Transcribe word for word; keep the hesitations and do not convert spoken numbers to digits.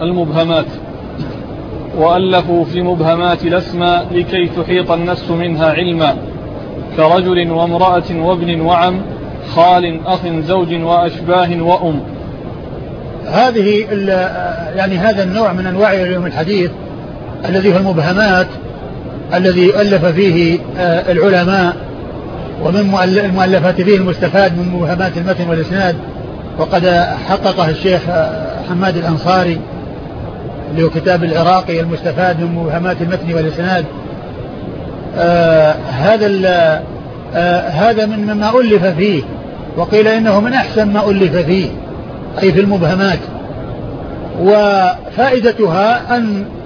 المبهمات، وألفوا في مبهمات الأسماء لكي تحيط النفس منها علما، كرجل وامرأة وابن وعم، خال أخ زوج وأشباه وأم. هذه يعني هذا النوع من أنواع علوم الحديث الذي هو المبهمات، الذي ألف فيه العلماء، ومن المؤلفات فيه المستفاد من مبهمات المتن والإسناد، وقد حققه الشيخ حماد الأنصاري له كتاب العراقي المستفاد من مبهمات المتن والإسناد. آه هذا آه هذا من مما ألف فيه، وقيل إنه من أحسن ما ألف فيه، أي في المبهمات. وفائدتها أن